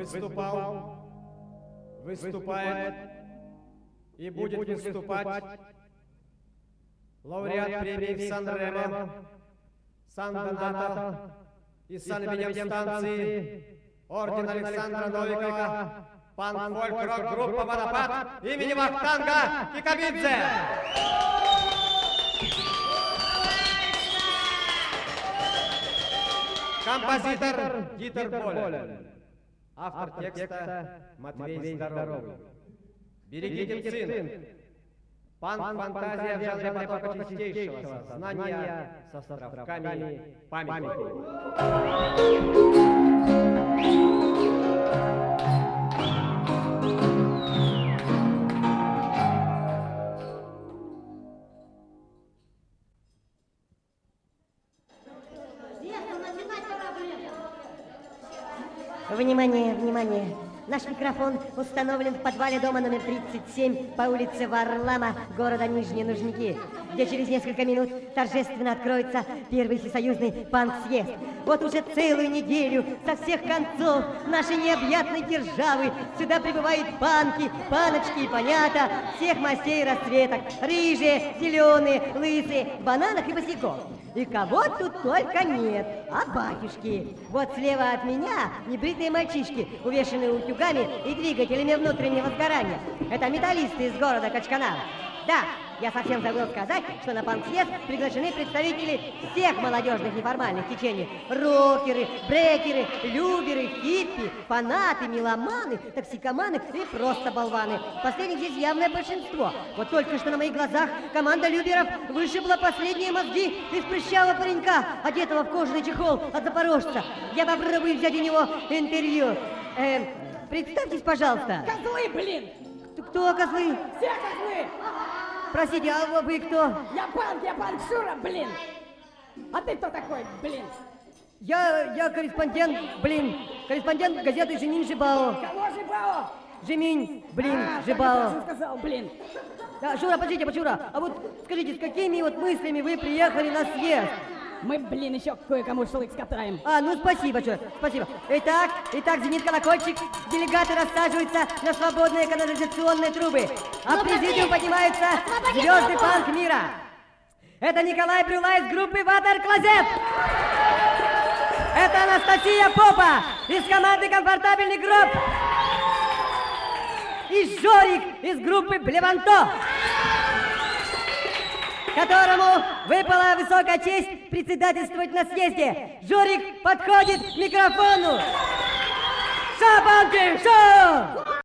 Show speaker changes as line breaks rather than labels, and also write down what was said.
выступал, выступает и будет выступать лауреат премии Сан-Ремо, Сан-Донато и Сан-Бенедиктанции, орден Александра Новикова, панк-фольк-рок-группа «Водопад» имени Вахтанга Кикабидзе. Композитор Дитер Болен. Автор текста Матвей Здоровый. Берегите цинк. Панк-фантазия в жанре потока чистейшего сознания с островками памяти.
Внимание, внимание! Наш микрофон установлен в подвале дома номер 37 по улице Варлама, города Нижние Нужники, где через несколько минут торжественно откроется первый всесоюзный панк-съезд. Вот уже целую неделю со всех концов нашей необъятной державы сюда прибывают панки, паночки и понята всех мастей и расцветок. Рыжие, зеленые, лысые, в бананах и босиком. И кого тут только нет, а батюшки. Вот слева от меня небритые мальчишки, увешанные утюгами и двигателями внутреннего сгорания. Это металлисты из города Качканара. Да, я совсем забыл сказать, что на панк-съезд приглашены представители всех молодежных неформальных течений. Рокеры, брекеры, люберы, хиппи, фанаты, меломаны, токсикоманы и просто болваны. Последних здесь явное большинство. Вот только что на моих глазах команда люберов вышибла последние мозги из прыщавого паренька, одетого в кожаный чехол от запорожца. Я попробую взять у него интервью. Представьтесь, пожалуйста.
Козлы, блин!
Кто козлы?
Все козлы!
Простите, а вы кто?
Я панк Шура, блин! А ты кто такой, блин?
Я корреспондент, корреспондент газеты «Жеминь Жибао».
Кого Жибао?
«Жеминь»,
Так
Жибао.
я сказал, блин.
Да, Шура, подождите, Шура, а вот скажите, с какими вот мыслями вы приехали на съезд?
Мы, блин, еще кое-кому шелык скатаем.
Ну спасибо, Шура, спасибо. Итак, звенит колокольчик, делегаты рассаживаются на свободные канализационные трубы, а в президиум поднимаются звезды панк мира. Это Николай Брюлай из группы Water Closet. Это Анастасия Попа из команды «Комфортабельный гроб». И Жорик из группы «Блеванто», которому выпала высокая честь председательствовать на съезде. Жорик подходит к микрофону. Шапанки, шоу!